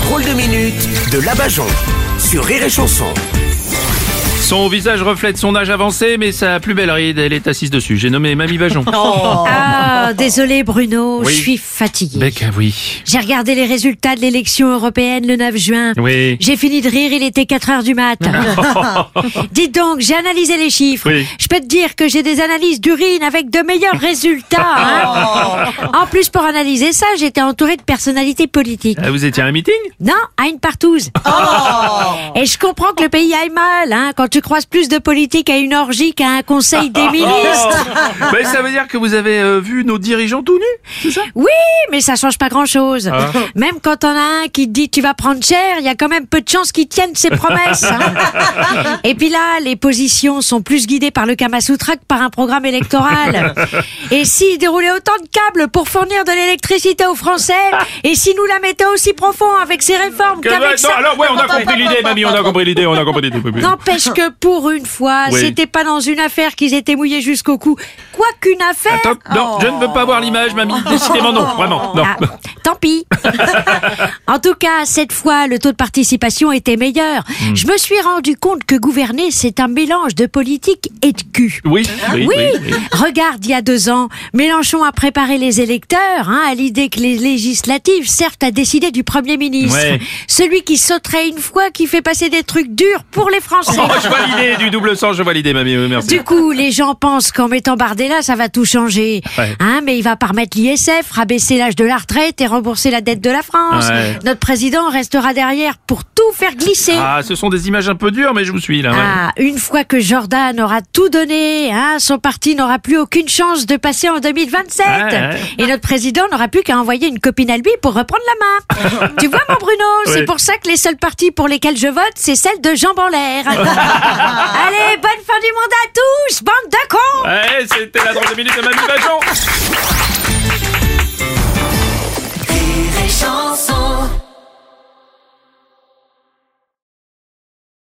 drôle de minute de Labajon sur Rire et Chanson. Son visage reflète son âge avancé, mais sa plus belle ride, elle est assise dessus. J'ai nommé Mamie Bajon. Ah, désolé Bruno, Oui. je suis fatiguée. Bec, oui. J'ai regardé les résultats de l'élection européenne le 9 juin. Oui. J'ai fini de rire, il était 4h du mat. Dites donc, j'ai analysé les chiffres. Oui. Je peux te dire que j'ai des analyses d'urine avec de meilleurs résultats. Hein. En plus, pour analyser ça, j'étais entourée de personnalités politiques. Ah, vous étiez à un meeting? Non, à une partouze. Et je comprends que le pays aille mal, hein, quand tu croises plus de politique à une orgie qu'à un conseil des ministres. Mais ça veut dire que vous avez vu nos dirigeants tout nus, c'est ça? Oui, mais ça change pas grand-chose. Même quand on a un qui te dit tu vas prendre cher, il y a quand même peu de chances qu'il tienne ses promesses. Hein. Et puis là, les positions sont plus guidées par le Kama Sutra que par un programme électoral. Et s'il déroulait autant de câbles pour fournir de l'électricité aux Français, et si nous la mettait aussi profond avec ces réformes qu'avec ça... Alors ouais, on a compris l'idée, mamie, on a compris l'idée. N'empêche que pour une fois, Oui. c'était pas dans une affaire qu'ils étaient mouillés jusqu'au cou. Quoi qu'une affaire... Attends, non, je ne veux pas voir l'image, mamie. Décidément non, vraiment, non. Ah, tant pis. En tout cas, cette fois, le taux de participation était meilleur. Je me suis rendu compte que gouverner, c'est un mélange de politique et de cul. Oui. Regarde, il y a 2 ans, Mélenchon a préparé les électeurs à l'idée que les législatives servent à décider du Premier ministre. Ouais. Celui qui sauterait une fois, qui fait passer des trucs durs pour les Français. Oh, je vois l'idée du double sens, je vois l'idée, mamie, merci. Du coup, les gens pensent qu'en mettant Bardella, ça va tout changer. Ouais. Mais il va pas remettre l'ISF, rabaisser l'âge de la retraite et rembourser la dette de la France. Ouais. Notre président restera derrière pour tout faire glisser. Ah, ce sont des images un peu dures, mais je vous suis là. Ouais. Une fois que Jordan aura tout donné, son parti n'aura plus aucune chance de passer en 2027. Ouais. Et notre président n'aura plus qu'à envoyer une copine à lui pour reprendre la main. Tu vois, mon Bruno, c'est Oui. pour ça que les seuls partis pour lesquels je vote, c'est celle de jambes en l'air. Allez, bonne fin du monde à tous, bande de cons! Ouais, c'était la drôle de minute de Mamie Bajon.